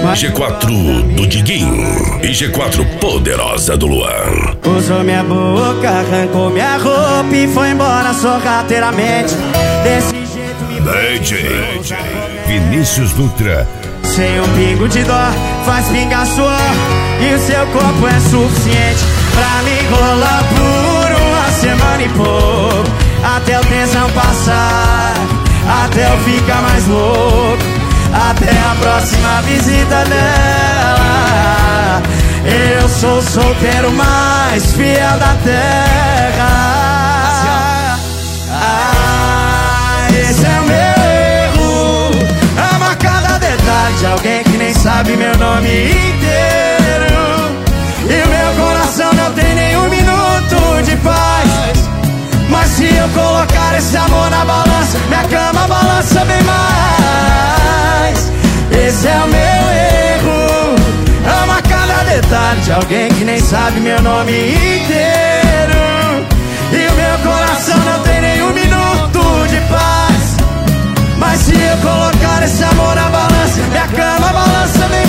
G4 do Diguinho e G4 poderosa do Luan. Usou minha boca, arrancou minha roupa e foi embora sorrateiramente. Desse jeito me DJ Vinícius Dutra. sem um pingo de dó, faz pingar suor e o seu corpo é suficiente pra me enrolar por uma semana e pouco, até o tesão passar, até eu ficar mais louco, até a próxima visita dela. Eu sou o solteiro mais fiel da terra. Esse é o meu erro, amo a cada detalhe de alguém que nem sabe meu nome inteiro. E o meu coração não tem nenhum minuto de paz. Mas se eu colocar esse amor na balança, minha cama balança bem mais. Esse é o meu erro, amo a cada detalhe de alguém que nem sabe meu nome inteiro. E o meu coração não tem nenhum minuto de paz. Mas se eu colocar esse amor na balança, minha cama balança bem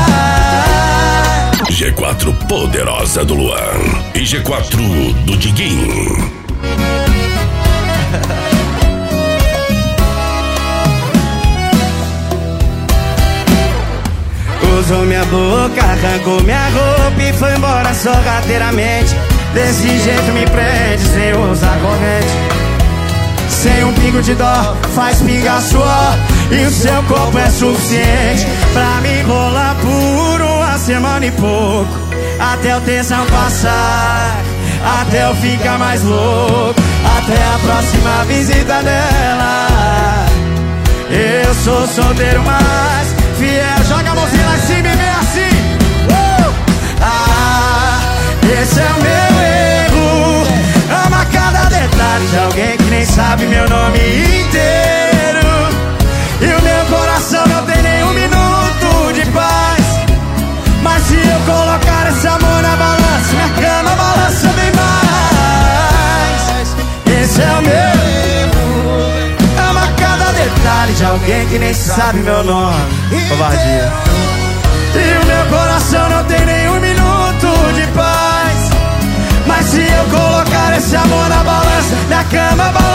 mais. G4 poderosa do Luan e G4 do Diguinho. Usou minha boca, arrancou minha roupa e foi embora sorrateiramente. Desse jeito me prende sem usar corrente, sem um pingo de dó, faz pingar suor e o seu corpo é suficiente pra me enrolar por uma semana e pouco, até o tesão passar, até eu ficar mais louco, até a próxima visita dela. Eu sou solteiro mais fiel. Joga a mãozinha lá em cima e vem assim. Esse é o meu erro, ama cada detalhe de alguém que nem sabe meu nome inteiro. E o meu coração não tem nenhum minuto de paz. Mas se eu colocar esse amor na balança, minha cama balança bem mais. Esse é o meu erro, ama cada detalhe de alguém que nem sabe meu nome. Covardia. E o meu coração não tem nenhum minuto de paz. Mas se eu colocar esse amor na balança, minha cama balança.